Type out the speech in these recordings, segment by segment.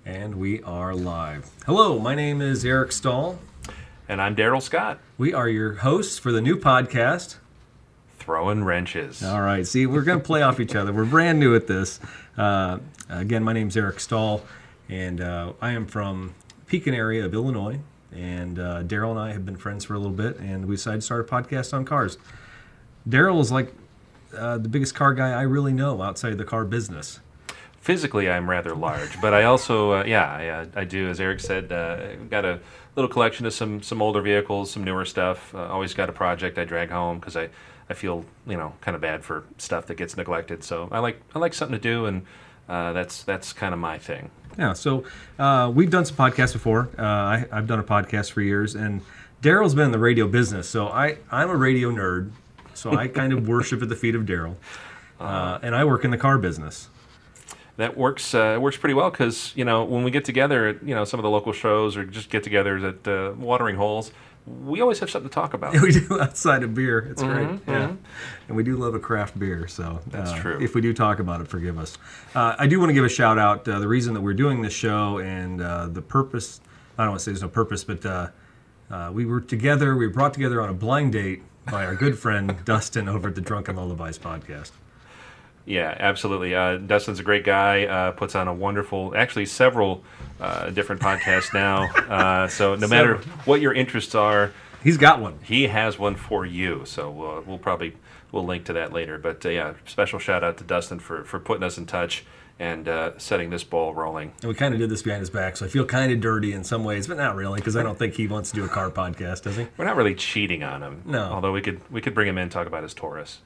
And we are live. Hello, my name is Eric Stahl. And I'm Daryl Scott. We are your hosts for the new podcast, Throwing Wrenches. All right, see, we're going to play off each other. We're brand new at this. Again, my name's Eric Stahl, and I am from Pekin area of Illinois. And Daryl and I have been friends for a little bit, and we decided to start a podcast on cars. Daryl is like the biggest car guy I really know outside of the car business. Physically, I'm rather large, but I also, I do, as Eric said, got a little collection of some older vehicles, some newer stuff. Always got a project I drag home because I feel, kind of bad for stuff that gets neglected. So I like something to do, and that's kind of my thing. Yeah, so we've done some podcasts before. I've done a podcast for years, and Daryl's been in the radio business, so I'm a radio nerd, so I kind of worship at the feet of Daryl, and I work in the car business. That works pretty well because, when we get together at, some of the local shows or just get-togethers at watering holes, we always have something to talk about. We do outside of beer. It's great. Mm-hmm. Yeah. And we do love a craft beer, so that's true. If we do talk about it, forgive us. I do want to give a shout out. The reason that we're doing this show and the purpose, I don't want to say there's no purpose, but we were brought together on a blind date by our good friend Dustin over at the Drunken Lullabies podcast. Yeah, absolutely. Dustin's a great guy, puts on actually several different podcasts now. So no matter what your interests are, he's got one. He has one for you. So we'll link to that later. But special shout out to Dustin for putting us in touch and setting this ball rolling. And we kind of did this behind his back, so I feel kind of dirty in some ways, but not really, because I don't think he wants to do a car podcast, does he? We're not really cheating on him. No. Although we could bring him in and talk about his Taurus.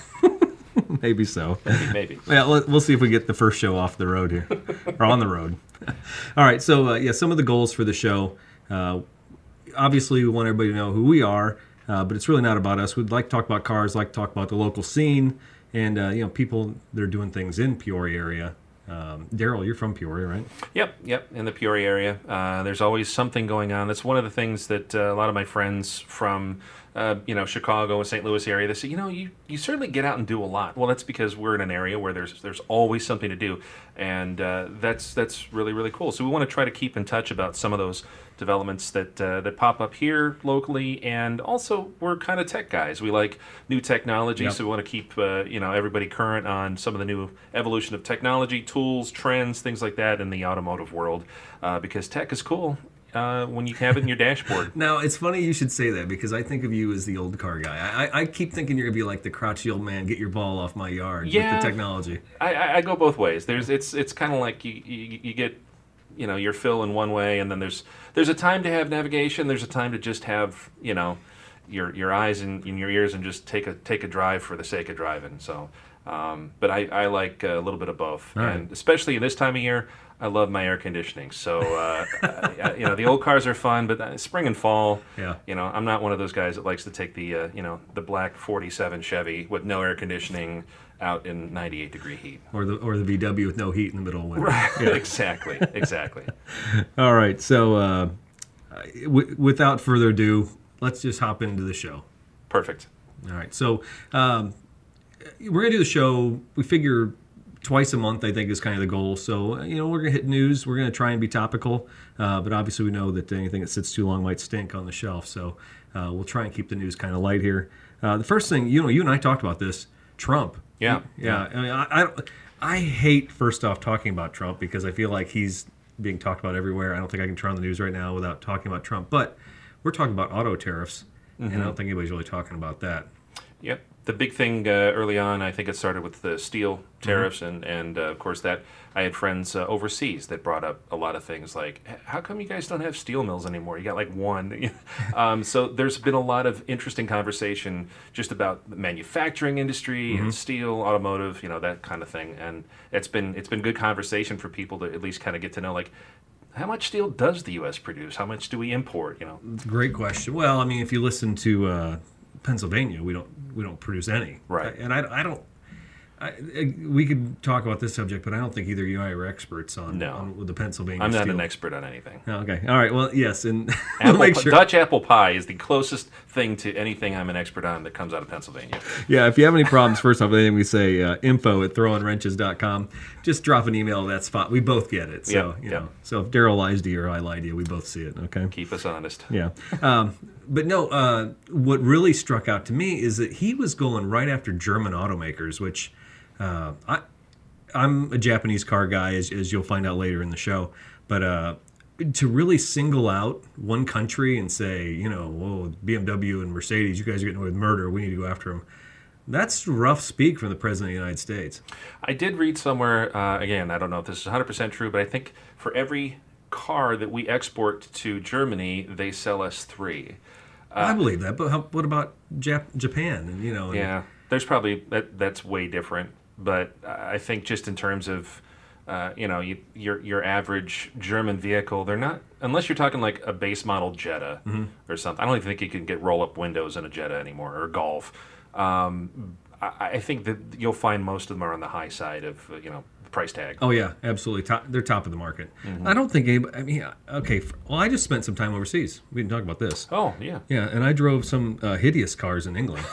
Maybe so. Maybe. Yeah, we'll see if we get the first show off the road here, or on the road. All right, so some of the goals for the show. Obviously, we want everybody to know who we are, but it's really not about us. We'd like to talk about cars, like to talk about the local scene, and people that are doing things in Peoria area. Daryl, you're from Peoria, right? Yep, in the Peoria area. There's always something going on. That's one of the things that a lot of my friends from Chicago and St. Louis area, they say, you certainly get out and do a lot. Well, that's because we're in an area where there's always something to do, and that's really, really cool. So we want to try to keep in touch about some of those developments that pop up here locally, and also we're kind of tech guys. We like new technology, So we want to keep everybody current on some of the new evolution of technology, tools, trends, things like that in the automotive world, because tech is cool. When you have it in your dashboard. Now, it's funny you should say that because I think of you as the old car guy. I keep thinking you're going to be like the crouchy old man, get your ball off my yard with the technology. I go both ways. It's kind of like you get your fill in one way, and then there's a time to have navigation. There's a time to just have your eyes and your ears and just take a drive for the sake of driving. So, but I like a little bit of both, and especially in this time of year. I love my air conditioning. So, the old cars are fun, but spring and fall, I'm not one of those guys that likes to take the black 47 Chevy with no air conditioning out in 98-degree heat. Or the VW with no heat in the middle of winter. Right, yeah. Exactly. All right, so without further ado, let's just hop into the show. Perfect. All right, so we're going to do the show, we figure twice a month, I think, is kind of the goal. So, we're going to hit news. We're going to try and be topical. But obviously, we know that anything that sits too long might stink on the shelf. So, we'll try and keep the news kind of light here. The first thing, you and I talked about this, Trump. Yeah. I mean, I hate, first off, talking about Trump because I feel like he's being talked about everywhere. I don't think I can turn on the news right now without talking about Trump. But we're talking about auto tariffs, and I don't think anybody's really talking about that. Yep. The big thing early on, I think it started with the steel tariffs, and of course that I had friends overseas that brought up a lot of things like, how come you guys don't have steel mills anymore? You got like one. So there's been a lot of interesting conversation just about the manufacturing industry and steel, automotive, that kind of thing. And it's been good conversation for people to at least kind of get to know, like, how much steel does the U.S. produce? How much do we import? It's a great question. Well, I mean, if you listen to Pennsylvania, we don't produce any. Right. And I don't We could talk about this subject, but I don't think either you and I are experts on the Pennsylvania I'm not steel. an expert on anything. Oh, okay. All right. Well, yes, and we'll make sure. Dutch apple pie is the closest thing to anything I'm an expert on that comes out of Pennsylvania. Yeah, if you have any problems, first off, anything we say, info@throwinwrenches.com. Just drop an email to that spot. We both get it. So, you know, so if Daryl lies to you or I lie to you, we both see it, okay? Keep us honest. Yeah. But no, what really struck out to me is that he was going right after German automakers, which I'm a Japanese car guy, as you'll find out later in the show. But to really single out one country and say, you know, whoa, BMW and Mercedes, you guys are getting away with murder, we need to go after them. That's rough speak from the President of the United States. I did read somewhere, again, I don't know if this is 100% true, but I think for every car that we export to Germany, they sell us 3. I believe that, but what about Japan? And, you know, yeah, there's probably that's way different. But I think just in terms of, you know, your average German vehicle, they're not, unless you're talking like a base model Jetta or something. I don't even think you can get roll-up windows in a Jetta anymore, or Golf. I think that you'll find most of them are on the high side of, you know, price tag. Oh yeah, absolutely. They're top of the market. I don't think anybody. I mean, okay. Well, I just spent some time overseas. We didn't talk about this. Oh yeah. Yeah, and I drove some hideous cars in England.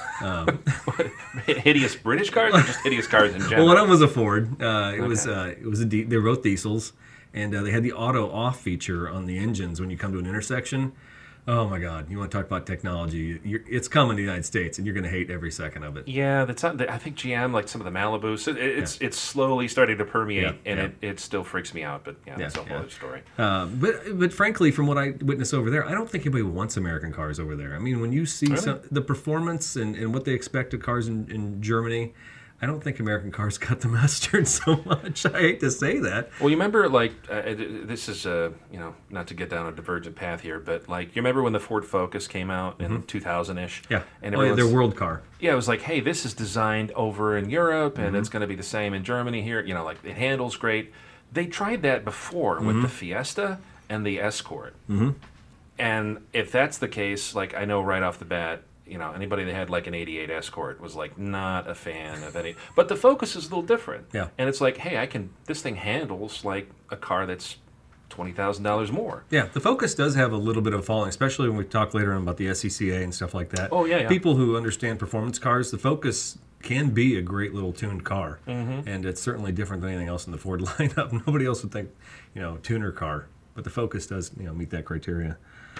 Hideous British cars, or just hideous cars in general? Well, one of them was a Ford. It was they were both diesels, and they had the auto off feature on the engines when you come to an intersection. Oh my God! You want to talk about technology? It's coming to the United States, and you're going to hate every second of it. Yeah, that's not. I think GM, like some of the Malibus, it's slowly starting to permeate, it still freaks me out. But that's a whole other story. But frankly, from what I witness over there, I don't think anybody wants American cars over there. I mean, when you see the performance and what they expect of cars in Germany, I don't think American cars cut the mustard so much. I hate to say that. Well, you remember, like, this is, you know, not to get down a divergent path here, but, like, you remember when the Ford Focus came out in 2000-ish? Yeah. And their world car. Yeah, it was like, hey, this is designed over in Europe, and it's going to be the same in Germany here. You know, like, it handles great. They tried that before with the Fiesta and the Escort. And if that's the case, like, I know right off the bat, you know, anybody that had like an 88 Escort was like not a fan of any. But the Focus is a little different. Yeah. And it's like, hey, this thing handles like a car that's $20,000 more. Yeah, the Focus does have a little bit of a following, especially when we talk later on about the SCCA and stuff like that. Oh, yeah. People who understand performance cars, the Focus can be a great little tuned car. And it's certainly different than anything else in the Ford lineup. Nobody else would think, you know, tuner car. But the Focus does, you know, meet that criteria.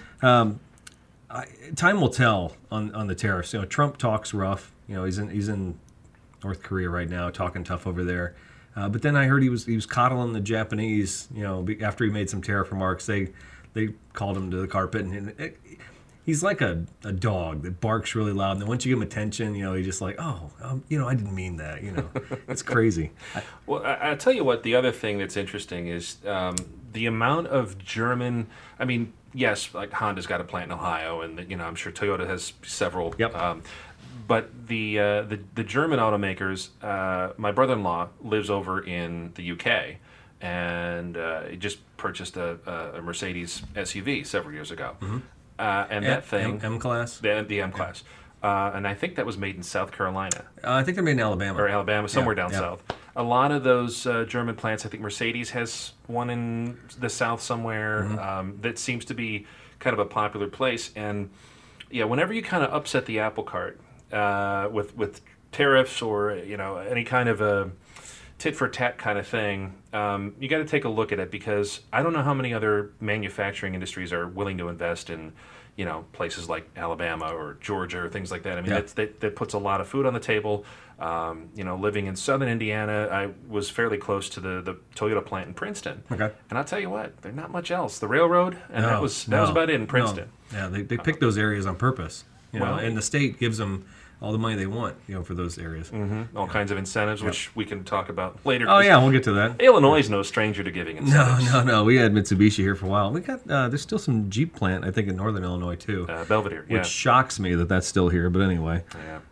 Time will tell on the tariffs. You know, Trump talks rough. You know, he's in North Korea right now, talking tough over there. But then I heard he was coddling the Japanese. You know, after he made some tariff remarks, they called him to the carpet, and he's like a dog that barks really loud. And then once you give him attention, you know, he's just like, you know, I didn't mean that. You know, it's crazy. Well, I'll tell you what. The other thing that's interesting is the amount of German. I mean, yes, like Honda's got a plant in Ohio, and you know, I'm sure Toyota has several. Yep. But the German automakers, my brother-in-law lives over in the UK, and he just purchased a Mercedes SUV several years ago, and that thing M-Class, the M-Class. And I think that was made in South Carolina. I think they're made in Alabama. Or Alabama, somewhere down south. A lot of those German plants, I think Mercedes has one in the south somewhere that seems to be kind of a popular place. And yeah, whenever you kind of upset the apple cart with tariffs or, you know, any kind of a tit for tat kind of thing, you got to take a look at it, because I don't know how many other manufacturing industries are willing to invest in, you know, places like Alabama or Georgia or things like that. I mean, that puts a lot of food on the table. You know, living in southern Indiana, I was fairly close to the Toyota plant in Princeton. Okay. And I'll tell you what, there's not much else. The railroad, and that was about it in Princeton. No. Yeah, they pick those areas on purpose. You know, and the state gives them all the money they want, you know, for those areas. All kinds of incentives, which we can talk about later. Oh yeah, we'll get to that. Illinois is no stranger to giving incentives. No. We had Mitsubishi here for a while. We got there's still some Jeep plant, I think, in northern Illinois too. Belvedere, which shocks me that that's still here. But anyway,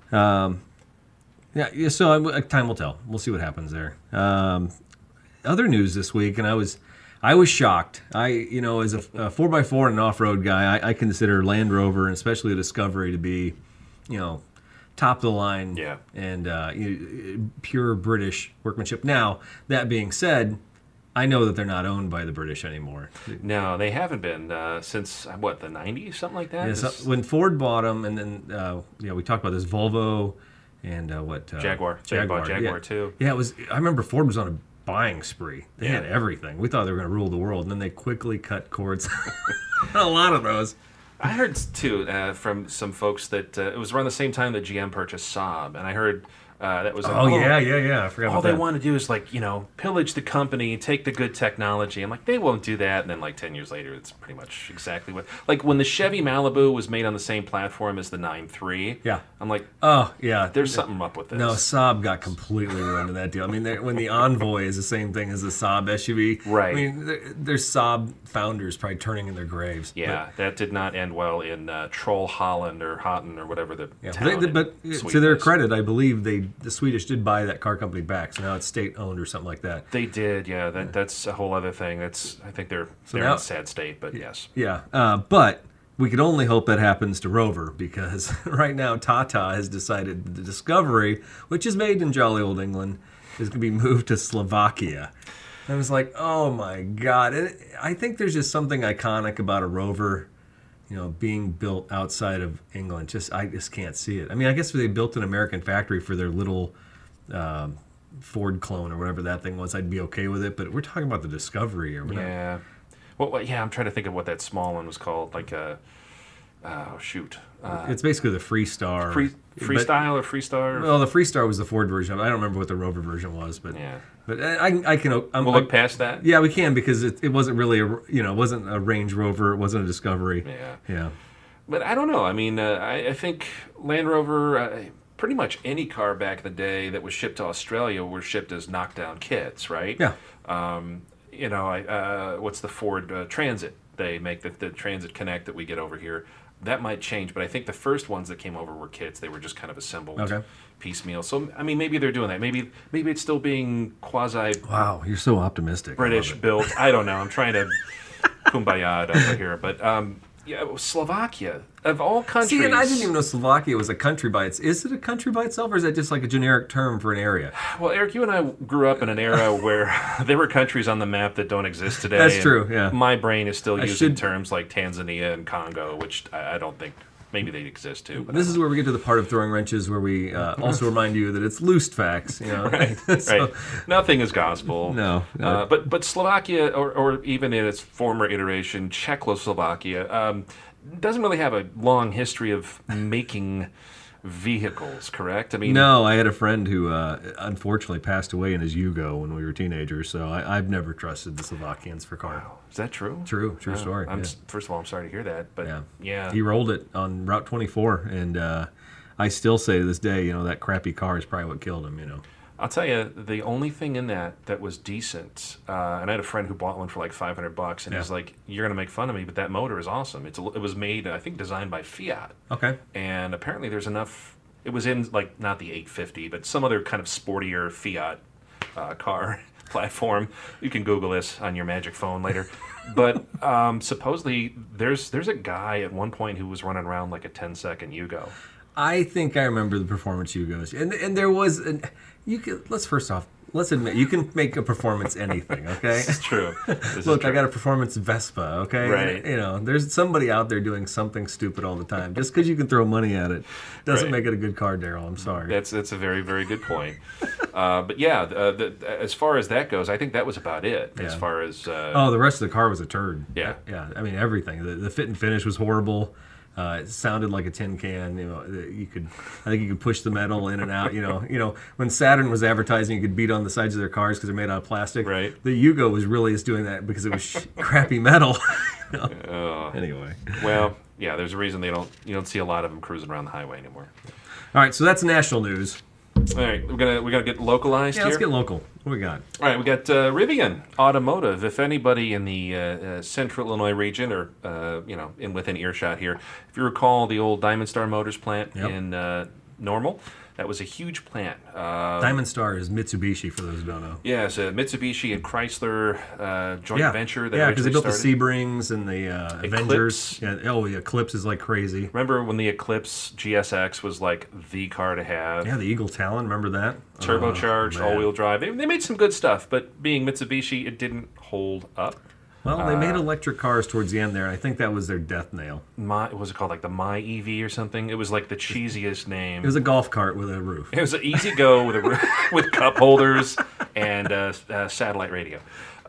So time will tell. We'll see what happens there. Other news this week, and I was shocked. You know, as a 4x4 and an off-road guy, I consider Land Rover and especially the Discovery to be, you know, top of the line, Yeah. and pure British workmanship. Now, that being said, I know that they're not owned by the British anymore. No, they haven't been since what, the '90s, something like that. Yeah, so when Ford bought them, and then we talked about this Volvo and Jaguar. They bought Jaguar too. Yeah, it was. I remember Ford was on a buying spree. They Yeah. had everything. We thought they were going to rule the world, and then they quickly cut cords on a lot of those. I heard too from some folks that it was around the same time that GM purchased Saab, and I heard that was like, yeah. I forgot all about they that. want to do is pillage the company, take the good technology. I'm like, they won't do that. And then 10 years later, it's pretty much exactly what. Like when the Chevy Malibu was made on the same platform as the 9.3. Yeah. I'm like, Oh, yeah. there's something up with this. No, Saab got completely ruined in that deal. I mean, when the Envoy is the same thing as the Saab SUV. Right. I mean, there's Saab founders probably turning in their graves. Yeah, that did not end well in Troll Holland or Houghton or whatever the Yeah, town. but in to Sweden their is. credit, I believe the Swedish did buy that car company back, so now it's state owned or something like that. They did, yeah. That's a whole other thing. I think they're in now- a sad state, but yes. Yeah, but we could only hope that happens to Rover because right now Tata has decided the Discovery, which is made in jolly old England, is going to be moved to Slovakia. And I was like, oh my God. And I think there's just something iconic about a Rover, being built outside of England. I just can't see it. I mean, I guess if they built an American factory for their little Ford clone or whatever that thing was, I'd be okay with it. But we're talking about the Discovery or whatever. Yeah. Well, yeah, I'm trying to think of what that small one was called. It's basically the Freestar. Freestyle or Freestar? Well, the Freestar was the Ford version. I don't remember what the Rover version was, but Yeah. but I can. We'll look past that. Yeah, we can because it wasn't really it wasn't a Range Rover. It wasn't a Discovery. Yeah. Yeah. But I don't know. I mean, I think Land Rover, pretty much any car back in the day that was shipped to Australia were shipped as knockdown kits, right? Yeah. What's the Ford Transit? They make the Transit Connect that we get over here. That might change, but I think the first ones that came over were kits. They were just kind of assembled piecemeal. So, I mean, maybe they're doing that. Maybe it's still being quasi Wow, you're so optimistic. I love British it. built. I don't know. I'm trying to kumbaya it over here, but Slovakia of all countries. See, and I didn't even know Slovakia was a country by itself. Is it a country by itself, or is that just like a generic term for an area? Well, Eric, you and I grew up in an era where there were countries on the map that don't exist today. That's and true, yeah. My brain is still using should- terms like Tanzania and Congo, which I don't think maybe they exist too. But This is where we get to the part of throwing wrenches where we also remind you that it's loose facts. right. So- Right. Nothing is gospel. No. But Slovakia, or even in its former iteration, Czechoslovakia, doesn't really have a long history of making vehicles, correct? I mean, No, I had a friend who unfortunately passed away in his Yugo when we were teenagers, so I've never trusted the Slovakians for cars. is that true? True story. I'm, yeah. First of all, I'm sorry to hear that, but yeah. He rolled it on Route 24, and I still say to this day, that crappy car is probably what killed him. I'll tell you, the only thing in that was decent, and I had a friend who bought one for like $500, and he was like, "You're gonna make fun of me, but that motor is awesome. It was made, I think, designed by Fiat, Okay. and apparently there's enough. It was in like not the 850, but some other kind of sportier Fiat car platform. You can Google this on your magic phone later." But supposedly there's a guy at one point who was running around like a 10-second Yugo. I think I remember the performance Yugos, and there was let's admit you can make a performance anything. Okay. It's true. Look, I got a performance Vespa, okay? Right. There's somebody out there doing something stupid all the time. Just because you can throw money at it doesn't Right. make it a good car, Daryl. I'm sorry. That's a very, very good point. But yeah, as far as that goes, I think that was about it. As Yeah. far as Oh, the rest of the car was a turd. Yeah. Yeah. I mean, everything. The fit and finish was horrible. It sounded like a tin can. I think you could push the metal in and out. When Saturn was advertising, you could beat on the sides of their cars because they're made out of plastic. Right. The Yugo was really just doing that because it was crappy metal. Anyway. well, yeah, there's a reason you don't see a lot of them cruising around the highway anymore. All right, so that's national news. All right, we're gonna get localized Yeah, here. let's get local. What we got? All right, we got Rivian Automotive. If anybody in the Central Illinois region or within earshot here, if you recall the old Diamond Star Motors plant Yep. in Normal, That was a huge plant. Diamond Star is Mitsubishi, for those who don't know. Yeah, it's a Mitsubishi and Chrysler joint venture. That because they built started. the Sebrings and the Avengers. Yeah, the Eclipse is like crazy. Remember when the Eclipse GSX was like the car to have? Yeah, the Eagle Talon, remember that? Turbocharged, all-wheel drive. They made some good stuff, but being Mitsubishi, it didn't hold up. Well, they made electric cars towards the end there, and I think that was their death nail. What was it called? Like the My EV or something? It was like the cheesiest name. It was a golf cart with a roof. It was an easy go with with cup holders and satellite radio.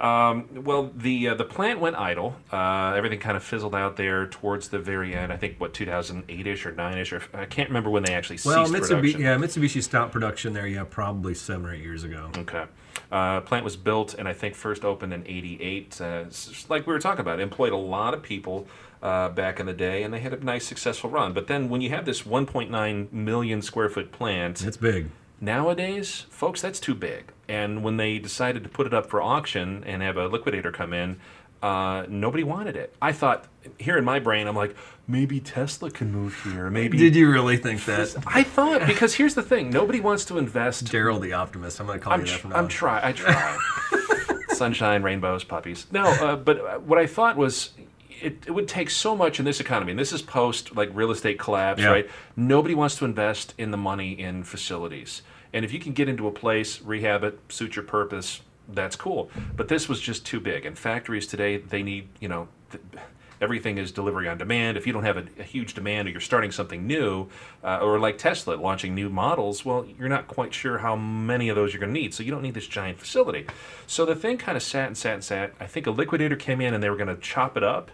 Well, the plant went idle. Everything kind of fizzled out there towards the very end. I think, 2008-ish or 9-ish, or I can't remember when they actually ceased production. Mitsubishi stopped production there, probably 7 or 8 years ago. Okay. Plant was built and I think first opened in 88. Like we were talking about, it employed a lot of people back in the day, and they had a nice successful run. But then when you have this 1.9 million square foot plant... It's big. Nowadays, folks, that's too big. And when they decided to put it up for auction and have a liquidator come in, nobody wanted it. I thought, here in my brain, I'm like, maybe Tesla can move here. Maybe. Did you really think that? I thought, because here's the thing. Nobody wants to invest. Daryl the Optimist. I'm going to call you that from now on. I try. Sunshine, rainbows, puppies. No, but what I thought was... It would take so much in this economy, and this is post like real estate collapse, right? Nobody wants to invest in the money in facilities, and if you can get into a place, rehab it, suit your purpose, that's cool. But this was just too big. And factories today, they need, everything is delivery on demand. If you don't have a huge demand, or you're starting something new, or like Tesla launching new models, well, you're not quite sure how many of those you're going to need. So you don't need this giant facility. So the thing kind of sat and sat and sat. I think a liquidator came in and they were going to chop it up.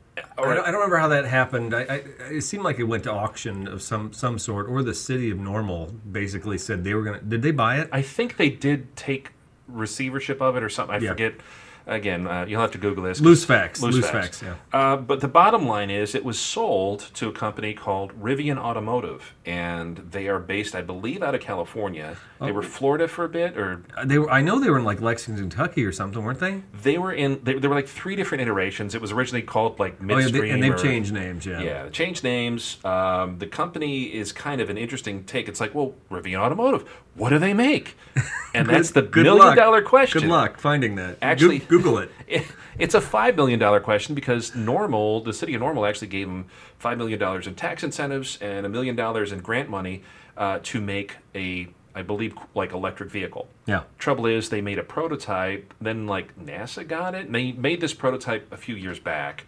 I don't remember how that happened. It seemed like it went to auction of some sort, or the city of Normal basically said they were going to... Did they buy it? I think they did take receivership of it or something. I forget. Again, you'll have to Google this. Loose facts, yeah. But the bottom line is it was sold to a company called Rivian Automotive, and they are based, I believe, out of California. They were Florida for a bit, or... I know they were in like Lexington, Kentucky or something, weren't they? They were there were like 3 different iterations. It was originally called like Midstream. And they've changed names, yeah. Yeah, changed names. The company is kind of an interesting take. It's like, well, Rivian Automotive, what do they make? And that's the million-dollar question. Good luck finding that. Actually, Google it. It's a $5 million question because the city of Normal actually gave them $5 million in tax incentives and $1 million in grant money to make I believe, like electric vehicle. Yeah. Trouble is, they made a prototype, then like NASA got it. And they made this prototype a few years back.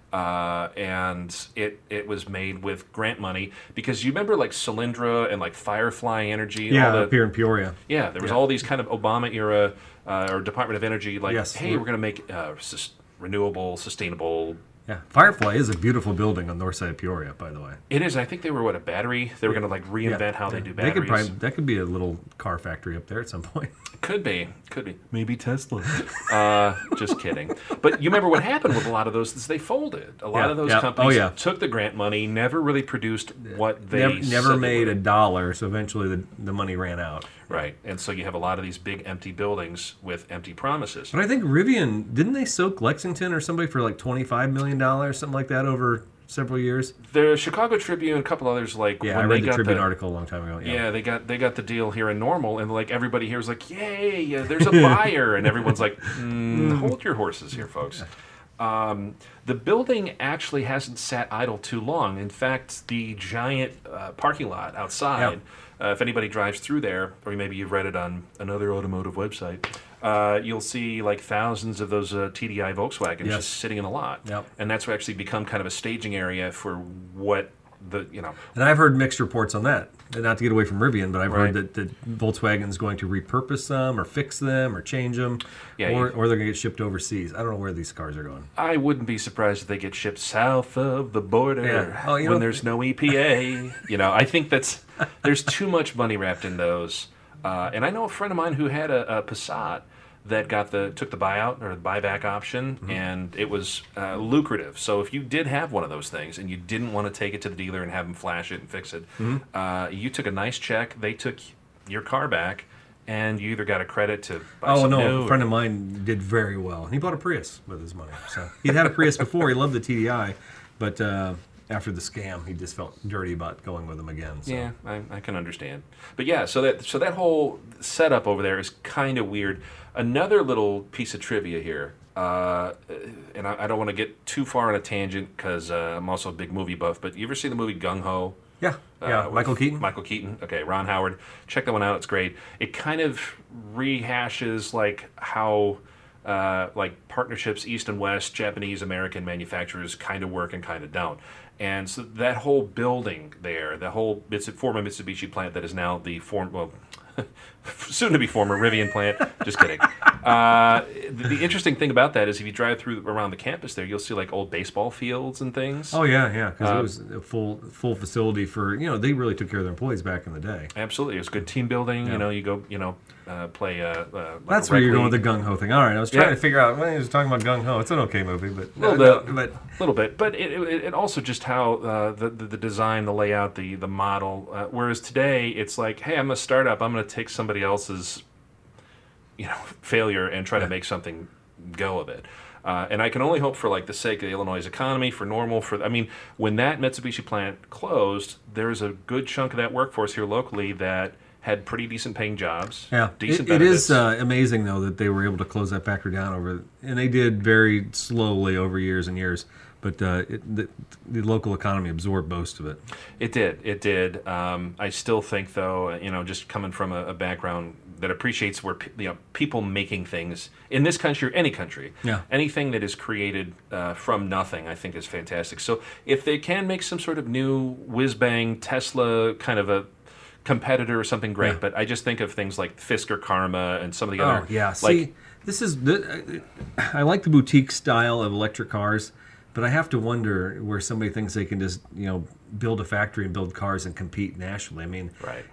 And it was made with grant money because you remember like Solyndra and like Firefly Energy. Yeah, up here in Peoria. Yeah, there was all these kind of Obama era or Department of Energy like, hey, we're going to make renewable, sustainable. Yeah, Firefly is a beautiful building on the north side of Peoria, by the way. It is. I think they were a battery. They were going to like reinvent how they do batteries. That could be a little car factory up there at some point. Could be. Maybe Tesla. Just kidding. But you remember what happened with a lot of those is they folded. A lot of those companies took the grant money, never really produced what they never made $1, so eventually the money ran out. Right, and so you have a lot of these big empty buildings with empty promises. But I think Rivian, didn't they soak Lexington or somebody for like $25 million, something like that, over several years? The Chicago Tribune, a couple others, like I read the Tribune article a long time ago. Yeah, they got the deal here in Normal, and like everybody here was like, "Yay! There's a buyer," and everyone's like, "Hold your horses here, folks." The building actually hasn't sat idle too long. In fact, the giant parking lot outside. Yep. If anybody drives through there, or maybe you've read it on another automotive website, you'll see like thousands of those TDI Volkswagens just sitting in a lot. Yep. And that's actually become kind of a staging area for what And I've heard mixed reports on that. Not to get away from Rivian, but I've heard that Volkswagen's going to repurpose them or fix them or change them, or they're going to get shipped overseas. I don't know where these cars are going. I wouldn't be surprised if they get shipped south of the border when there's no EPA. I think there's too much money wrapped in those. And I know a friend of mine who had a Passat that took the buyout or the buyback option, and it was lucrative. So if you did have one of those things and you didn't want to take it to the dealer and have them flash it and fix it, you took a nice check, they took your car back, and you either got a credit to buy some new. A friend of mine did very well. He bought a Prius with his money. So he'd had a Prius before. He loved the TDI, but after the scam, he just felt dirty about going with them again. So. Yeah, I can understand. But yeah, so that whole setup over there is kind of weird. Another little piece of trivia here, and I don't want to get too far on a tangent because I'm also a big movie buff, but you ever see the movie Gung Ho? Yeah, Michael Keaton. Michael Keaton. Okay, Ron Howard. Check that one out. It's great. It kind of rehashes like how like partnerships East and West, Japanese American manufacturers kind of work and kind of don't. And so that whole building there, the whole former Mitsubishi plant that is now the soon to be former Rivian plant. Just kidding. The interesting thing about that is if you drive through around the campus there, you'll see like old baseball fields and things. Oh yeah, because it was a full facility for they really took care of their employees back in the day. Absolutely, it was good team building. Yeah. You go play. Like that's where you're going with the gung ho thing. All right, I was trying to figure out when he was talking about gung ho. It's an okay movie, but a little bit. But it also just how the design, the layout, the model. Whereas today, it's like, hey, I'm a startup. I'm going to take somebody else's failure and try to make something go of it. And I can only hope for like the sake of the Illinois economy, for normal, when that Mitsubishi plant closed, there's a good chunk of that workforce here locally that had pretty decent paying jobs. Yeah, decent it benefits. is amazing though that they were able to close that factory down and they did very slowly over years and years. But the local economy absorbed most of it. It did. I still think, though, just coming from a background that appreciates where people making things in this country or any country, anything that is created from nothing, I think is fantastic. So if they can make some sort of new whiz-bang Tesla kind of a competitor or something great, Yeah. but I just think of things like Fisker Karma and some of the other. Oh yeah, see, this is I like the boutique style of electric cars. But I have to wonder where somebody thinks they can just, build a factory and build cars and compete nationally. I mean, right.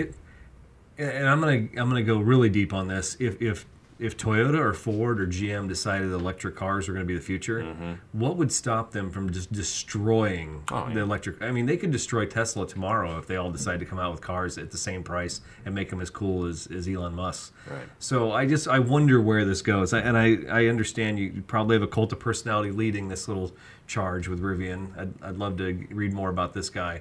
And I'm gonna go really deep on this. If Toyota or Ford or GM decided that electric cars are going to be the future, what would stop them from just destroying the electric? I mean, they could destroy Tesla tomorrow if they all decide to come out with cars at the same price and make them as cool as Elon Musk. Right. So I wonder where this goes. I understand you probably have a cult of personality leading this little charge with Rivian. I'd love to read more about this guy.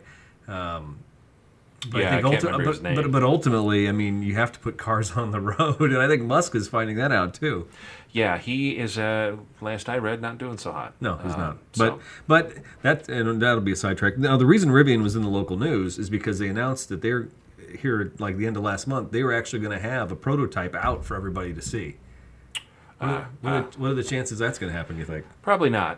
But I can't remember his name. But ultimately, I mean, you have to put cars on the road, and I think Musk is finding that out too. Yeah, he is. Last I read, not doing so hot. No, he's not. So. But that'll be a sidetrack. Now, the reason Rivian was in the local news is because they announced that they're here, like the end of last month. They were actually going to have a prototype out for everybody to see. What are the chances that's going to happen? You think? Probably not.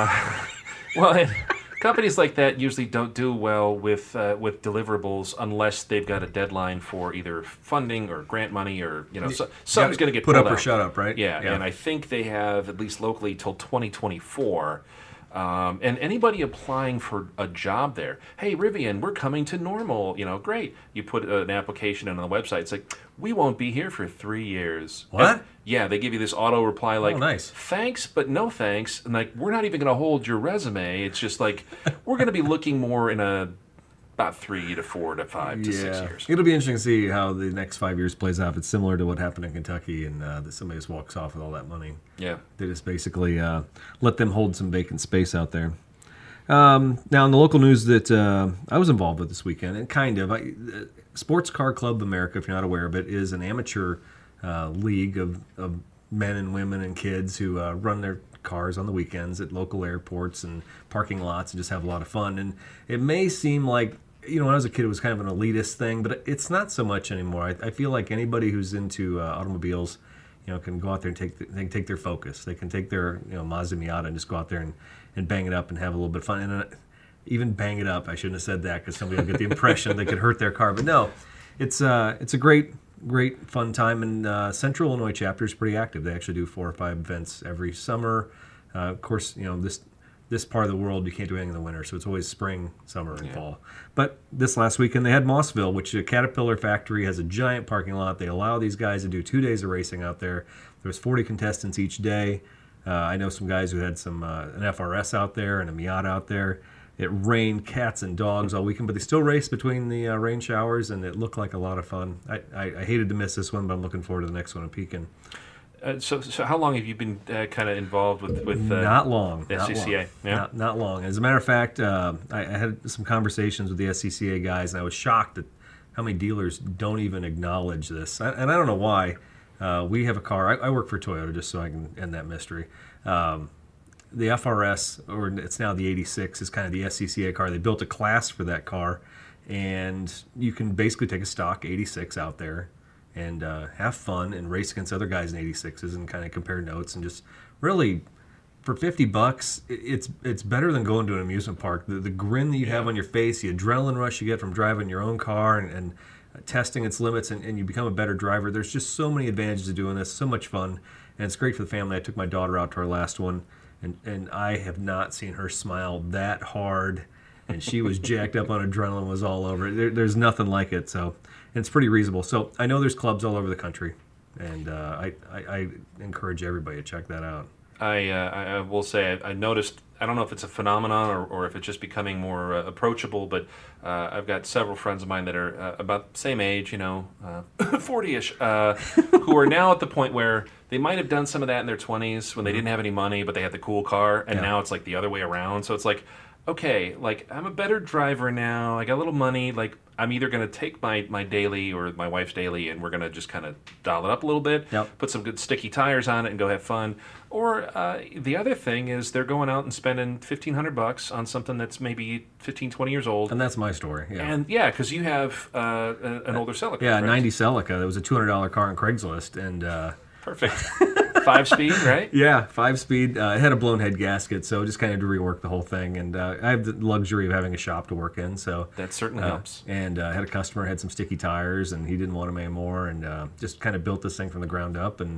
Well. Companies like that usually don't do well with deliverables unless they've got a deadline for either funding or grant money or something's going to get put pulled up out. or shut up, right? Yeah, and I think they have at least locally till 2024. And anybody applying for a job there, hey Rivian, we're coming to Normal. Great. You put an application in on the website. It's like, we won't be here for 3 years. What? Yeah, they give you this auto reply like, nice. Thanks, but no thanks. And like, we're not even going to hold your resume. It's just like, we're going to be looking more in about 3 to 4 to 5 to 6 years. It'll be interesting to see how the next 5 years plays out. It's similar to what happened in Kentucky, and that somebody just walks off with all that money. Yeah. They just basically let them hold some vacant space out there. Now, in the local news that I was involved with this weekend, and kind of, Sports Car Club of America, if you're not aware of it, is an amateur league of men and women and kids who run their cars on the weekends at local airports and parking lots and just have a lot of fun. And it may seem like, when I was a kid, it was kind of an elitist thing, but it's not so much anymore. I feel like anybody who's into automobiles, can go out there and take their Focus. They can take their Mazda Miata and just go out there and bang it up and have a little bit of fun. And even bang it up, I shouldn't have said that because somebody will get the impression they could hurt their car. But no, it's a great fun time, and Central Illinois chapter is pretty active. They actually do 4 or 5 events every summer. Of course, this part of the world you can't do anything in the winter, so it's always spring, summer, and fall. But this last weekend they had Mossville, which is a Caterpillar factory, has a giant parking lot. They allow these guys to do 2 days of racing out there. There was 40 contestants each day. I know some guys who had an FRS out there and a Miata out there. It rained cats and dogs all weekend, but they still raced between the rain showers, and it looked like a lot of fun. I hated to miss this one, but I'm looking forward to the next one in Pekin. So how long have you been kind of involved with Not long. the Not long. SCCA? Yeah. Not long. As a matter of fact, I had some conversations with the SCCA guys, and I was shocked at how many dealers don't even acknowledge this. And I don't know why. We have a car. I work for Toyota, just so I can end that mystery. The FRS, or it's now the 86, is kind of the SCCA car. They built a class for that car, and you can basically take a stock 86 out there and have fun and race against other guys in 86s and kind of compare notes and just really, for $50, it's better than going to an amusement park. The grin that you have on your face, the adrenaline rush you get from driving your own car and testing its limits, and you become a better driver. There's just so many advantages to doing this, so much fun, and it's great for the family. I took my daughter out to our last one, and I have not seen her smile that hard, and she was jacked up on adrenaline, was all over it. There's nothing like it, so and it's pretty reasonable. So I know there's clubs all over the country, and I encourage everybody to check that out. I will say I noticed, I don't know if it's a phenomenon or if it's just becoming more approachable, but I've got several friends of mine that are about the same age, 40-ish, who are now at the point where they might have done some of that in their 20s when they didn't have any money, but they had the cool car, and now it's like the other way around. So it's like, okay, like I'm a better driver now, I got a little money, like I'm either going to take my daily or my wife's daily and we're going to just kind of dial it up a little bit, put some good sticky tires on it and go have fun. Or the other thing is they're going out and spending $1,500 on something that's maybe 15, 20 years old. And that's my story. Yeah. And because you have an older Celica. Yeah, right? 90 Celica. That was a $200 car on Craigslist. And perfect. 5-speed, right? Yeah, 5-speed. It had a blown head gasket, so just kind of to rework the whole thing. And I have the luxury of having a shop to work in, so that certainly helps. And I had a customer had some sticky tires, and he didn't want them anymore, and just kind of built this thing from the ground up. And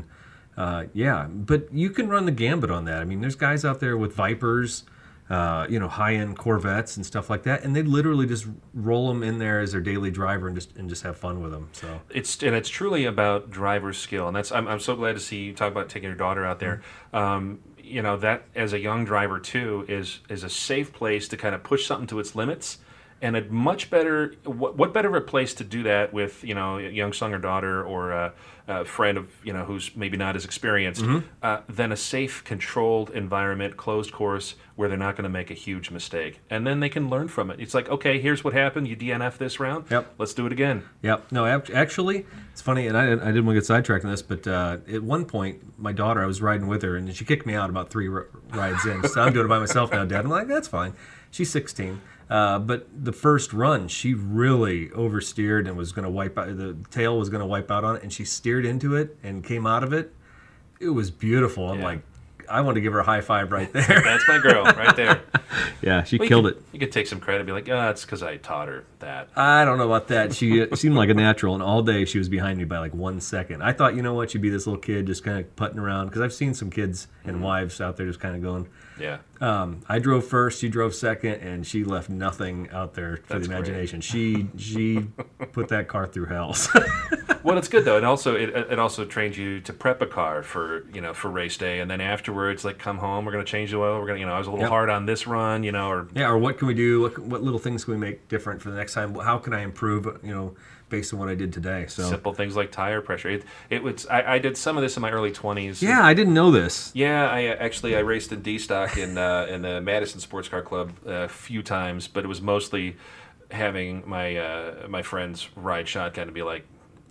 but you can run the gambit on that. I mean, there's guys out there with Vipers, high-end Corvettes and stuff like that, and they literally just roll them in there as their daily driver and just have fun with them. So it's truly about driver skill, and that's I'm so glad to see you talk about taking your daughter out there. That as a young driver too is a safe place to kind of push something to its limits. And a much better, what better of a place to do that with, a young son or daughter or a friend of, who's maybe not as experienced, than a safe, controlled environment, closed course where they're not going to make a huge mistake. And then they can learn from it. It's like, okay, here's what happened. You DNF this round. Yep. Let's do it again. Yep. No, actually, it's funny, and I didn't want to get sidetracked on this, but at one point, my daughter, I was riding with her, and she kicked me out about 3 rides in. So I'm doing it by myself now, Dad. I'm like, that's fine. She's 16. But the first run, she really oversteered and was going to wipe out. The tail was going to wipe out on it, and she steered into it and came out of it. It was beautiful. I'm like, I want to give her a high five right there. That's my girl right there. Yeah, she killed it. You could take some credit and be like, it's because I taught her that. I don't know about that. She seemed like a natural, and all day she was behind me by like 1 second. I thought, she'd be this little kid just kind of putting around, because I've seen some kids and wives out there just kind of going. Yeah. I drove first, she drove second, and she left nothing out there for the imagination. She put that car through hell. Well, it's good though, and also it also trains you to prep a car for race day, and then afterwards, like, come home, we're going to change the oil. We're going to I was a little hard on this run, or what can we do? What little things can we make different for the next time? How can I improve? Based on what I did today. So simple things like tire pressure. I did some of this in my early 20s. Yeah, I didn't know this. Yeah, I raced in D stock in the Madison Sports Car Club a few times, but it was mostly having my friends ride shotgun and be like,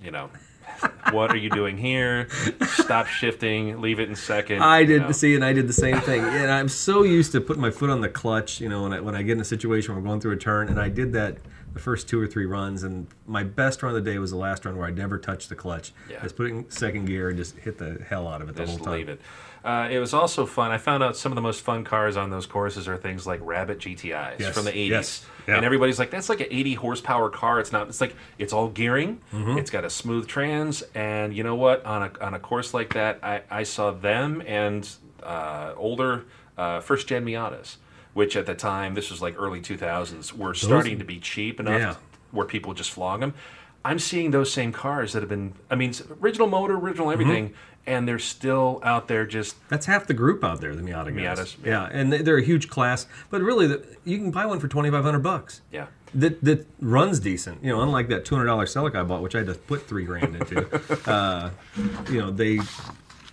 what are you doing here? Stop shifting. Leave it in second. I did the same thing. And I'm so used to putting my foot on the clutch, when I get in a situation where I'm going through a turn, and I did that the first 2 or 3 runs, and my best run of the day was the last run where I never touched the clutch. Yeah. I was putting second gear and just hit the hell out of it the whole time. Leave it. It was also fun. I found out some of the most fun cars on those courses are things like Rabbit GTIs from the 80s. Yes. Yeah. And everybody's like, that's like an 80 horsepower car. It's not. It's like, it's all gearing. It's got a smooth trans. And you know what? On a course like that, I saw them and older first-gen Miatas, which at the time, this was like early 2000s, were starting to be cheap enough where people would just flog them. I'm seeing those same cars that have been, original motor, original everything, and they're still out there just... That's half the group out there, the Miata guys. Miatas. Yeah, and they're a huge class, but really, you can buy one for $2,500. Yeah. That runs decent, unlike that $200 Celica I bought, which I had to put $3,000 into.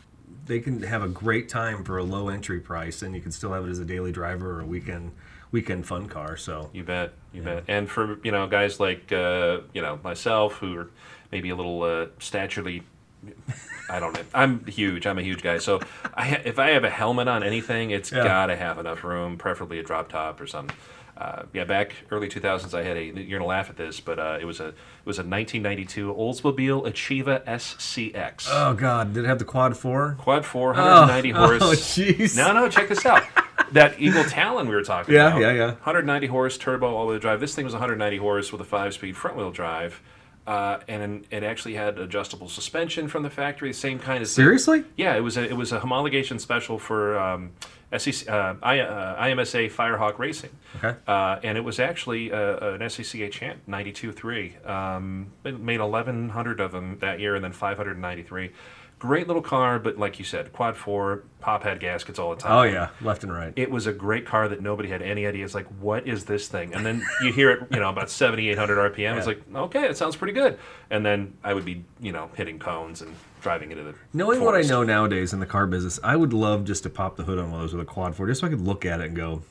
they can have a great time for a low entry price, and you can still have it as a daily driver or a weekend fun car. So you bet. And for guys like myself who are maybe a little staturely, I don't know. I'm huge. I'm a huge guy. So if I have a helmet on anything, it's got to have enough room, preferably a drop top or something. Back early 2000s, I had you're gonna laugh at this, but it was a 1992 Oldsmobile Achieva SCX. Oh God, did it have the quad 4? Quad 4, 190 horse. Oh jeez. No, check this out. That Eagle Talon we were talking about. Yeah. 190 horse turbo all-wheel drive. This thing was 190 horse with a 5-speed front-wheel drive. And it actually had adjustable suspension from the factory, the same kind of thing. Seriously? Yeah, it was a homologation special for SEC, IMSA Firehawk Racing. Okay. And it was actually an SCCA champ, 92.3. It made 1,100 of them that year, and then 593. Great little car, but like you said, quad 4, pop head gaskets all the time. Oh yeah, left and right. It was a great car that nobody had any idea. It's like, what is this thing? And then you hear it, about 7,800 RPM. Yeah. It's like, okay, it sounds pretty good. And then I would be, hitting cones and driving into the Knowing forest. what I know nowadays in the car business, I would love just to pop the hood on one of those with a quad 4, just so I could look at it and go,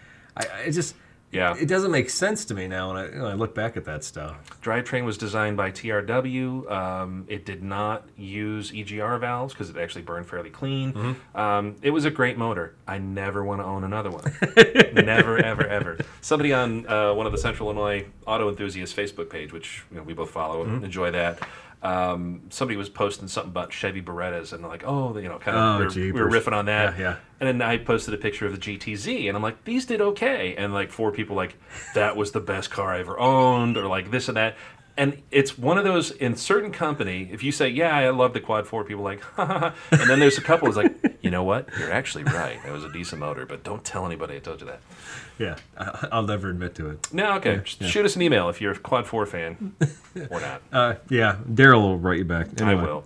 it doesn't make sense to me now when I look back at that stuff. Drivetrain was designed by TRW. It did not use EGR valves because it actually burned fairly clean. Mm-hmm. It was a great motor. I never want to own another one. Never, ever, ever. Somebody on one of the Central Illinois Auto Enthusiasts Facebook page, which we both follow and enjoy that. Somebody was posting something about Chevy Berettas, and like, we were riffing on that. Yeah. And then I posted a picture of the GTZ, and I'm like, these did okay. And like 4 people like, that was the best car I ever owned, or like this and that. And it's one of those, in certain company, if you say, yeah, I love the quad 4, people are like, ha ha ha. And then there's a couple who's like, you know what? You're actually right. That was a decent motor, but don't tell anybody I told you that. Yeah, I'll never admit to it. No, okay. Yeah. Shoot us an email if you're a quad 4 fan or not. Daryl will write you back. Anyway, I will.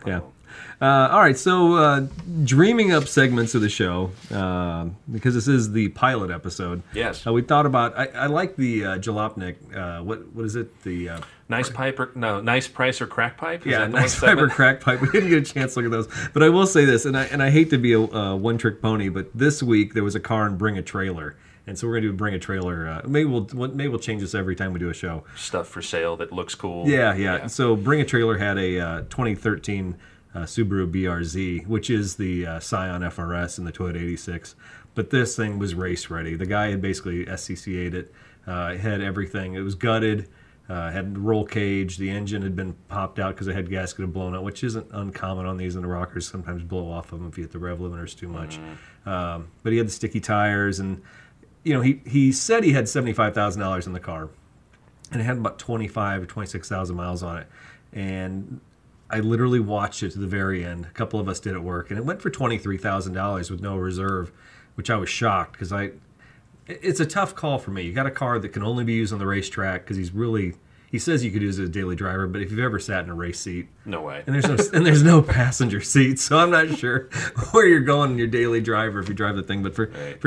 All right, so dreaming up segments of the show, because this is the pilot episode. Yes. We thought about, I like the Jalopnik, what is it? The Nice price or crack pipe? Is that nice pipe or crack pipe. We didn't get a chance to look at those. But I will say this, and I hate to be a one-trick pony, but this week there was a car and Bring a Trailer. And so we're going to Bring a Trailer. Maybe we'll change this every time we do a show. Stuff for sale that looks cool. Yeah. So Bring a Trailer had a 2013 Subaru BRZ, which is the Scion FRS and the Toyota 86. But this thing was race ready. The guy had basically SCCA'd it. It had everything. It was gutted. Had roll cage. The engine had been popped out because the head gasket had blown out, which isn't uncommon on these, and the rockers sometimes blow off of them if you hit the rev limiters too much. But he had the sticky tires, and he said he had $75,000 in the car, and it had about 25 or 26,000 miles on it. And I literally watched it to the very end. A couple of us did at work, and it went for $23,000 with no reserve, which I was shocked because it's a tough call for me. You got a car that can only be used on the racetrack because he says you could use it as a daily driver, but if you've ever sat in a race seat, no way. And there's no passenger seat, so I'm not sure where you're going in your daily driver if you drive the thing. But for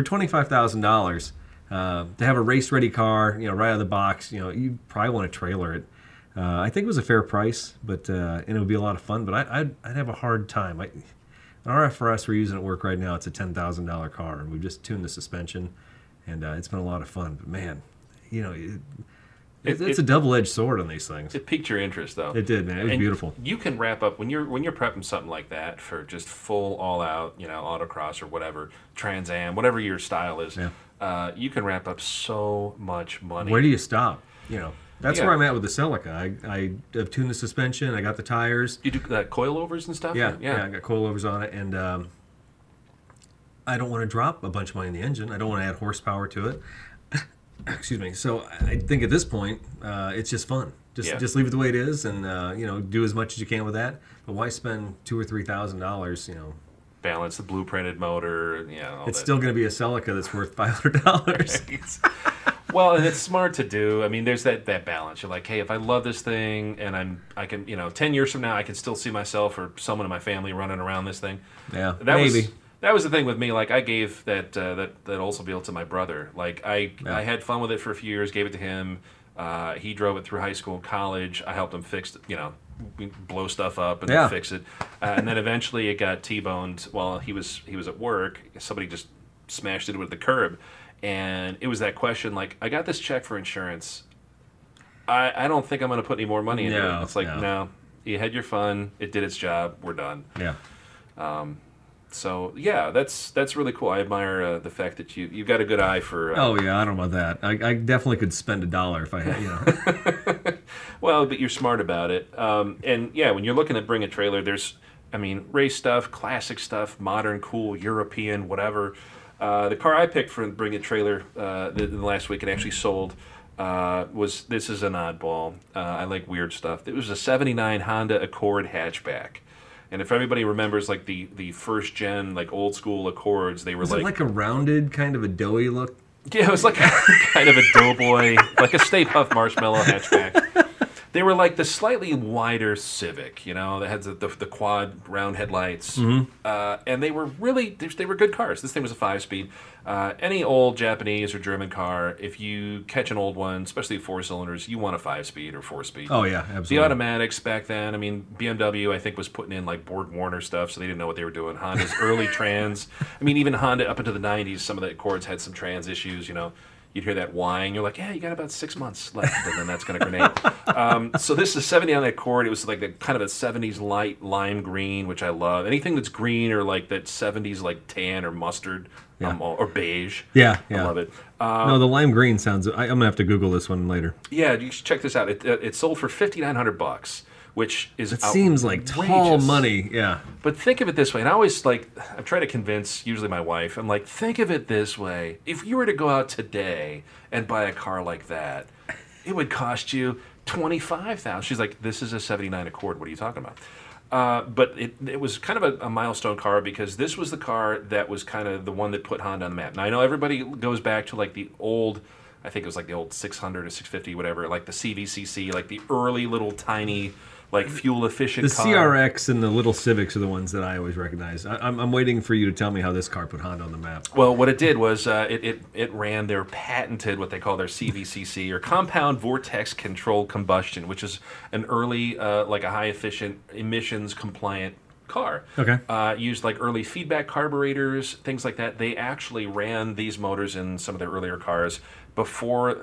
$25,000 to have a race ready car, right out of the box, you probably want to trailer it. I think it was a fair price, but and it would be a lot of fun. But I'd have a hard time. Our FRS we're using at work right now, it's a $10,000 car, and we've just tuned the suspension, and it's been a lot of fun. But man, it's a double-edged sword on these things. It piqued your interest, though. It did, man. It was beautiful. You can wrap up when you're prepping something like that for just full all-out, autocross or whatever, Trans Am, whatever your style is. Yeah. You can wrap up so much money. Where do you stop? That's where I'm at with the Celica. I have tuned the suspension. I got the tires. You do coilovers and stuff? Yeah, I got coilovers on it, and I don't want to drop a bunch of money in the engine. I don't want to add horsepower to it. Excuse me. So I think at this point, it's just fun. Just leave it the way it is, and do as much as you can with that. But why spend $2,000 or $3,000? Balance the blueprinted motor. It's still going to be a Celica that's worth $500. Well, and it's smart to do. I mean, there's that balance. You're like, hey, if I love this thing, and I can 10 years from now, I can still see myself or someone in my family running around this thing. Yeah, maybe. That was the thing with me. Like, I gave that Oldsmobile to my brother. Like, I had fun with it for a few years. Gave it to him. He drove it through high school and college. I helped him fix, blow stuff up and Yeah. fix it. And then eventually it got T-boned while he was at work. Somebody just smashed it with the curb. And it was that question, like, I got this check for insurance. I don't think I'm going to put any more money into No, it. It's like, no. no, you had your fun. It did its job. We're done. Yeah. So, yeah, that's really cool. I admire the fact that you've got a good eye for... Oh yeah, I don't know about that. I definitely could spend $1 if I had, you know. Well, but you're smart about it. And, yeah, when you're looking to bring a trailer, there's, I mean, race stuff, classic stuff, modern, cool, European, whatever. The car I picked for Bring a Trailer the last week and actually sold this is an oddball. I like weird stuff. It was a 79 Honda Accord hatchback. And if everybody remembers, like, the first gen, like, old school Accords, they were Was it like a rounded, kind of a doughy look? Yeah, it was like kind of a doughboy, like a Stay Puft Marshmallow hatchback. They were like the slightly wider Civic, you know, that had the quad round headlights, and they were they were good cars. This thing was a 5-speed. Any old Japanese or German car, if you catch an old one, especially 4-cylinders, you want a 5-speed or 4-speed. Oh yeah, The absolutely. automatics back then, I mean, BMW, I think, was putting in like Borg Warner stuff, so they didn't know what they were doing. Honda's early trans. I mean, even Honda up into the 90s, some of the Accords had some trans issues, you know. You'd hear that whine. You're like, yeah, you got about 6 months left, and then that's going to grenade. So this is 70 on that Accord. It was like the kind of a 70s light lime green, which I love. Anything that's green or like that 70s like tan or mustard or beige. Yeah, I yeah. love it. No, the lime green sounds. I'm gonna have to Google this one later. Yeah, you should check this out. It sold for $5,900, which is It seems like tall outrageous. money. Yeah. But think of it this way, and I always I try to convince usually my wife. I'm like, think of it this way: if you were to go out today and buy a car like that, it would cost you $25,000. She's like, this is a '79 Accord. What are you talking about? But it was kind of a milestone car because this was the car that was kind of the one that put Honda on the map. Now I know everybody goes back to like the old. I think it was like the old 600 or 650, whatever, like the CVCC, like the early little tiny, like fuel efficient The car. CRX and the little Civics are the ones that I always recognize. I'm waiting for you to tell me how this car put Honda on the map. Well, what it did was it ran their patented, what they call their CVCC, or compound vortex controlled combustion, which is an early, like a high efficient emissions compliant car. Okay. Used like early feedback carburetors, things like that. They actually ran these motors in some of their earlier cars before.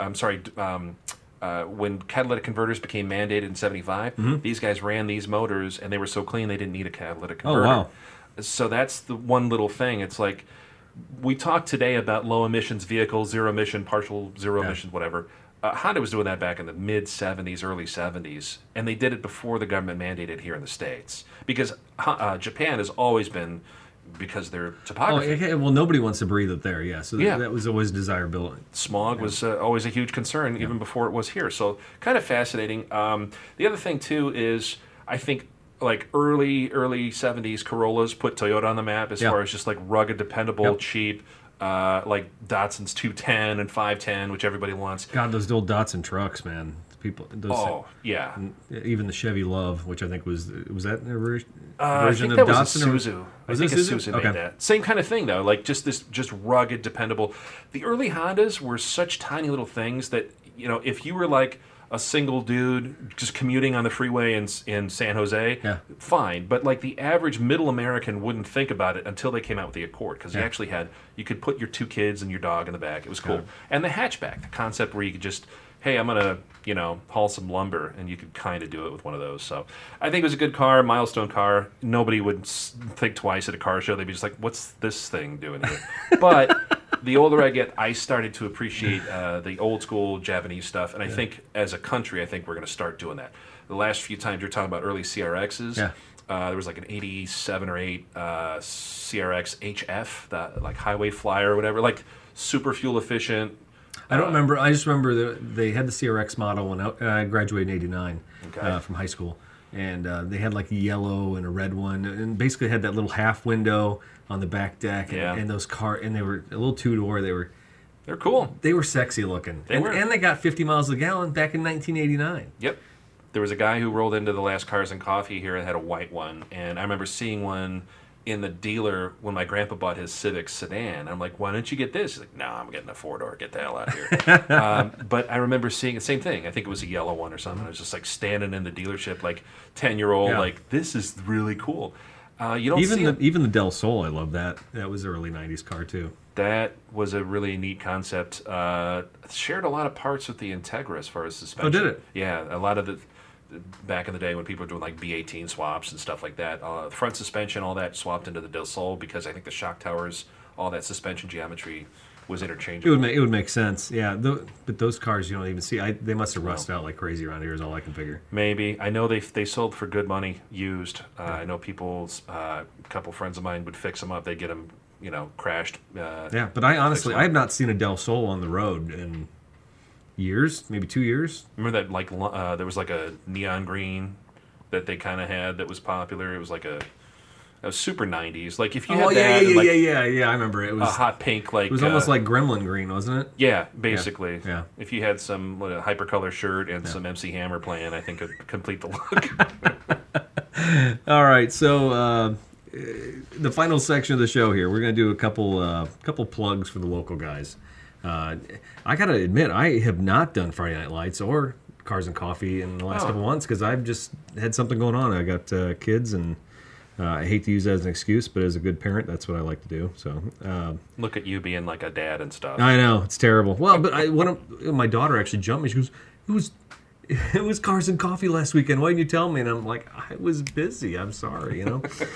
When catalytic converters became mandated in '75, these guys ran these motors, and they were so clean they didn't need a catalytic converter. wow. So that's the one little thing. It's like we talk today about low emissions vehicles, zero emission, partial zero emissions, whatever. Honda was doing that back in the mid '70s, early '70s, and they did it before the government mandated here in the States because Japan has always been. Because their Oh, topography. okay. Well, nobody wants to breathe it there. Yeah. So Yeah. that was always desirability. Smog was always a huge concern, even before it was here. So kind of fascinating. The other thing too is I think like early '70s Corollas put Toyota on the map as far as just like rugged, dependable, cheap. Like Datsun's 210 and 510, which everybody wants. God, those old Datsun trucks, man. People. Oh yeah, Even the Chevy Love, which I think was that a version I think of that was Datsun? a Isuzu. I Was think it Isuzu? Isuzu made Okay. that. Same kind of thing though, like just rugged, dependable. The early Hondas were such tiny little things that if you were like a single dude just commuting on the freeway in San Jose, fine. But like the average middle American wouldn't think about it until they came out with the Accord because you could put your 2 kids and your dog in the back. It was cool. And the hatchback, the concept where you could just, hey, I'm gonna haul some lumber, and you could kind of do it with one of those. So I think it was a good car, milestone car. Nobody would think twice at a car show. They'd be just like, what's this thing doing here? But the older I get, I started to appreciate the old school Japanese stuff, and I think as a country, I think we're going to start doing that. The last few times you're talking about early CRXs, there was like an 87 or 8 CRX HF, the like highway flyer or whatever, like super fuel efficient. I don't remember. I just remember that they had the CRX model when I graduated in '89 from high school, and they had like a yellow and a red one, and basically had that little half window on the back deck, and those and they were a little 2-door. They're cool. They were sexy looking, and they got 50 miles a gallon back in 1989. Yep. There was a guy who rolled into the last Cars and Coffee here and had a white one, and I remember seeing one in the dealer when my grandpa bought his Civic sedan. I'm like, why don't you get this? He's like, no, I'm getting a four-door. Get the hell out of here. But I remember seeing the same thing. I think it was a yellow one or something. I was just like standing in the dealership, like 10-year-old, like, this is really cool. You don't even the Del Sol. I love that. That was an early '90s car too. That was a really neat concept. Shared a lot of parts with the Integra as far as suspension. Oh, did it? Yeah, a lot of the back in the day when people were doing like B18 swaps and stuff like that. Front suspension, all that swapped into the Del Sol because I think the shock towers, all that suspension geometry was interchangeable. It would make sense, yeah. But those cars you don't even see. They must have rusted out like crazy around here. Is all I can figure. Maybe. I know they sold for good money used. I know a couple friends of mine would fix them up. They get them, crashed. Yeah, but I honestly have not seen a Del Sol on the road in years, maybe 2 years. Remember that there was like a neon green that they kind of had that was popular. It was like a super 90s. Like if you had yeah. I remember it. It was a hot pink, like it was almost like Gremlin green, wasn't it? Yeah, basically. Yeah. If you had some hypercolor shirt and some MC Hammer playing, I think it'd complete the look. All right, so the final section of the show here, we're going to do a couple plugs for the local guys. I got to admit, I have not done Friday Night Lights or Cars and Coffee in the last couple months because I've just had something going on. I got kids, and I hate to use that as an excuse, but as a good parent, that's what I like to do. So look at you being like a dad and stuff. I know, it's terrible. Well, but my daughter actually jumped me. She goes, it was Cars and Coffee last weekend. Why didn't you tell me? And I'm like, I was busy. I'm sorry,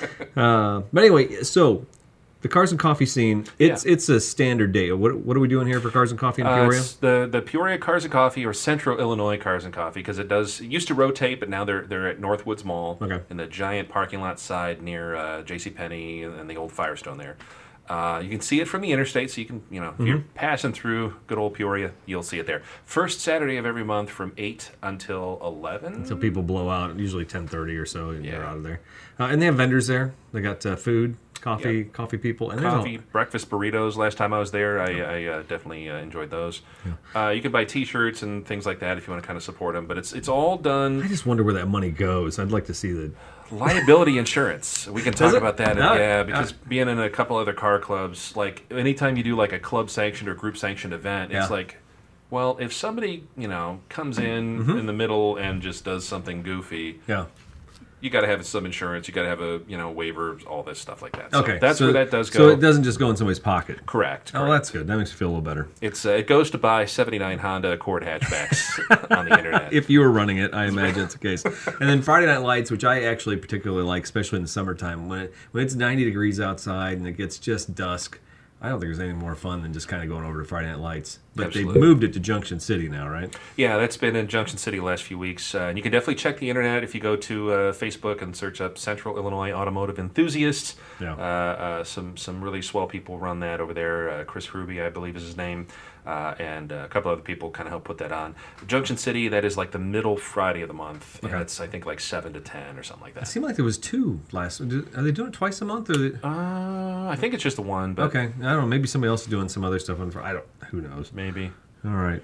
But anyway, so the Cars and Coffee scene, it's a standard day. What are we doing here for Cars and Coffee in Peoria? The Peoria Cars and Coffee, or Central Illinois Cars and Coffee, because it used to rotate, but now they're at Northwoods Mall in the giant parking lot side near JCPenney and the old Firestone there. You can see it from the interstate, so you can, if you're passing through good old Peoria, you'll see it there. First Saturday of every month from 8 until 11. Until people blow out, usually 10:30 or so, and they're out of there. And they have vendors there. They got food, coffee people. And coffee, breakfast burritos. Last time I was there, I definitely enjoyed those. Yeah. You can buy T-shirts and things like that if you want to kind of support them, but it's all done. I just wonder where that money goes. I'd like to see the... Liability insurance. We can talk about that. Because being in a couple other car clubs, like anytime you do like a club sanctioned or group sanctioned event, it's like, well, if somebody comes in the middle and just does something goofy, you got to have some insurance. You got to have a waiver, all this stuff like that. So that's where that does go. So it doesn't just go in somebody's pocket. Correct. Oh, that's good. That makes me feel a little better. It goes to buy 79 Honda Accord hatchbacks on the internet. If you were running it, I imagine it's the case. And then Friday Night Lights, which I actually particularly like, especially in the summertime when it's 90 degrees outside and it gets just dusk. I don't think there's anything more fun than just kind of going over to Friday Night Lights. But they moved it to Junction City now, right? Yeah, that's been in Junction City the last few weeks. And you can definitely check the internet if you go to Facebook and search up Central Illinois Automotive Enthusiasts. Yeah. Some really swell people run that over there. Chris Ruby, I believe is his name. And a couple other people kind of help put that on. Junction City, that is like the middle Friday of the month. Okay. And it's, I think, like 7 to 10 or something like that. It seemed like there was 2 last... Are they doing it twice a month? Or I think it's just the one. But okay. I don't know. Maybe somebody else is doing some other stuff. Who knows? Maybe. All right.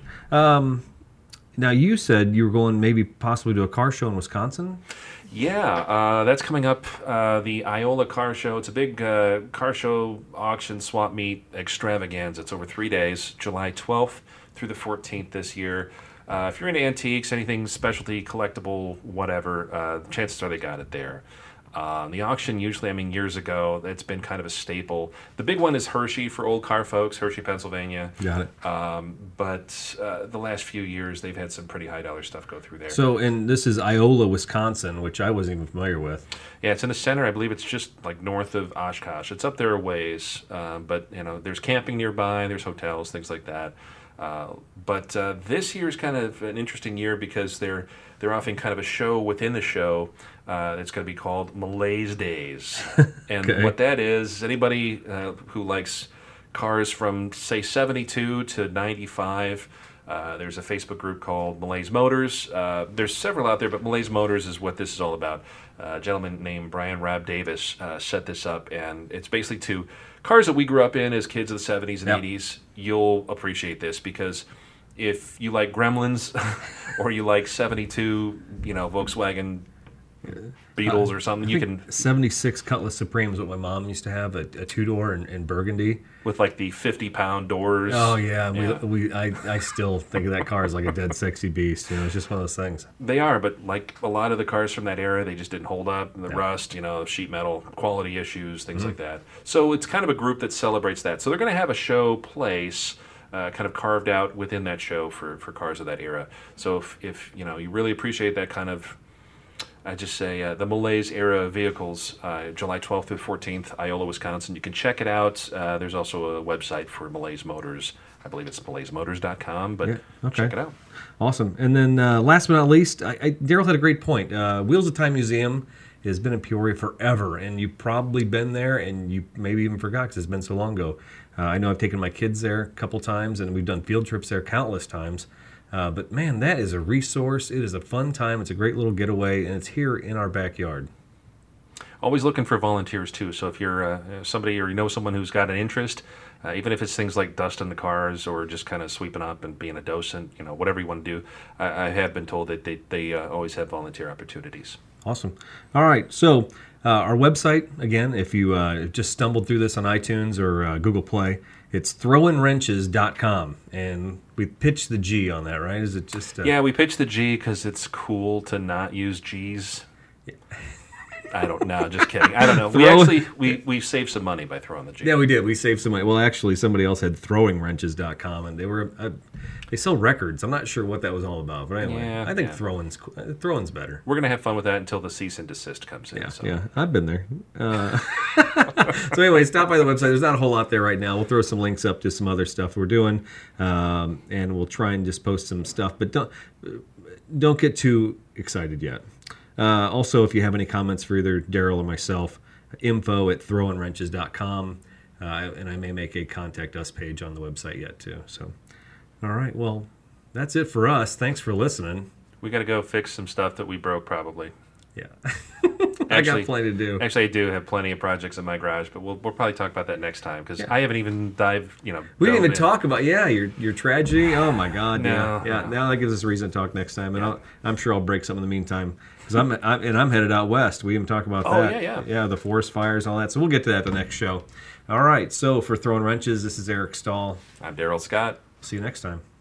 Now, you said you were going maybe possibly to a car show in Wisconsin? Yeah, that's coming up, the Iola Car Show. It's a big car show, auction, swap meet extravaganza. It's over 3 days, July 12th through the 14th this year. If you're into antiques, anything specialty, collectible, whatever, chances are they got it there. The auction usually, years ago, it's been kind of a staple. The big one is Hershey for old car folks, Hershey, Pennsylvania. Got it. But the last few years, they've had some pretty high dollar stuff go through there. So, and this is Iola, Wisconsin, which I wasn't even familiar with. Yeah, it's in the center. I believe it's just like north of Oshkosh. It's up there a ways, but there's camping nearby, there's hotels, things like that. But this year is kind of an interesting year because they're offering kind of a show within the show. It's going to be called Malaise Days. And what that is, anybody who likes cars from, say, 72 to 95, there's a Facebook group called Malaise Motors. There's several out there, but Malaise Motors is what this is all about. A gentleman named Brian Rob Davis set this up, and it's basically to cars that we grew up in as kids of the 70s and 80s. You'll appreciate this because if you like Gremlins or you like 72, Volkswagen Beetles or something. You can 76 Cutlass Supreme is what my mom used to have, a two-door in burgundy. with like the 50-pound doors. Oh yeah, I still think of that car as like a dead sexy beast. You know, it's just one of those things. They are, but like a lot of the cars from that era, they just didn't hold up. The rust, sheet metal, quality issues, things like that. So it's kind of a group that celebrates that. So they're going to have a show place kind of carved out within that show for cars of that era. So if you really appreciate that kind of, I just say the Malaise era vehicles, July 12th through 14th, Iola, Wisconsin. You can check it out. There's also a website for Malaise Motors. I believe it's malaismotors.com, but check it out. Awesome. And then last but not least, Daryl had a great point. Wheels of Time Museum has been in Peoria forever, and you've probably been there, and you maybe even forgot because it's been so long ago. I know I've taken my kids there a couple times, and we've done field trips there countless times. But man, that is a resource. It is a fun time. It's a great little getaway, and it's here in our backyard. Always looking for volunteers too. So if you're somebody or you know someone who's got an interest, even if it's things like dusting the cars or just kind of sweeping up and being a docent, whatever you want to do, I have been told that they always have volunteer opportunities. Awesome. All right. So our website, again, if you just stumbled through this on iTunes or Google Play, it's throwinwrenches.com. And we pitched the G on that, right? Is it just... Yeah, we pitched the G because it's cool to not use G's. Yeah. I don't know. Just kidding. I don't know. We saved some money by throwing the G. Yeah, we did. We saved some money. Well, actually, somebody else had throwingwrenches.com, and they sell records. I'm not sure what that was all about, but anyway, I think throwing's better. We're gonna have fun with that until the cease and desist comes in. Yeah, I've been there. So anyway, stop by the website. There's not a whole lot there right now. We'll throw some links up to some other stuff we're doing, and we'll try and just post some stuff. But don't get too excited yet. Also, if you have any comments for either Daryl or myself, info@throwinwrenches.com, and I may make a contact us page on the website yet too. So, all right, well, that's it for us. Thanks for listening. We got to go fix some stuff that we broke probably. Yeah. I got plenty to do. Actually, I do have plenty of projects in my garage, but we'll probably talk about that next time because I haven't even dived. We didn't even talk about your tragedy. Oh my God! No. Now that gives us a reason to talk next time, and I'm sure I'll break something in the meantime because I'm headed out west. We even talk about that. Yeah, the forest fires, all that. So we'll get to that the next show. All right. So for Throwing Wrenches, this is Eric Stahl. I'm Daryl Scott. See you next time.